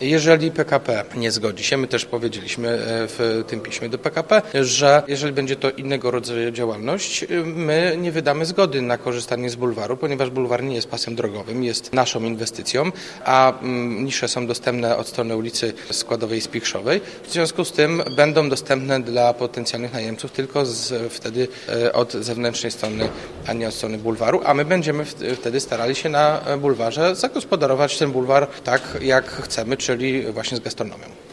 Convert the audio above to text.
Jeżeli PKP nie zgodzi się, my też powiedzieliśmy w tym piśmie do PKP, że jeżeli będzie to innego rodzaju działalność, my nie wydamy zgody na korzystanie z bulwaru, ponieważ bulwar nie jest pasem drogowym, jest naszą inwestycją, a nisze są dostępne od strony ulicy Składowej i Spichrzowej. W związku z tym będą dostępne dla potencjalnych najemców tylko wtedy od zewnętrznej strony, a nie od strony bulwaru, a my będziemy wtedy starali się na bulwarze zagospodarować ten bulwar tak, jak chcemy, czyli właśnie z gastronomią.